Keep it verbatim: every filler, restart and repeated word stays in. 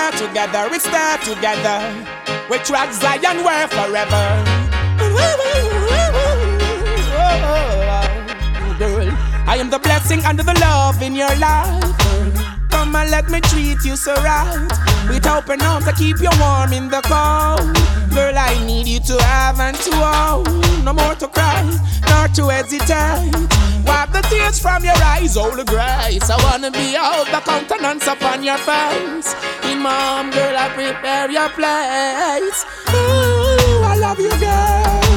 start together, we start together. We track Zion, we're forever. Girl, I am the blessing and the love in your life. Come and let me treat you so right. With open arms to keep you warm in the cold. Girl, I need you to have and to hold. No more to cry, nor to hesitate. Wipe the tears from your eyes, all the grace. I wanna be out the countenance upon your face. In my arm, girl, I prepare your place. Ooh, I love you, girl.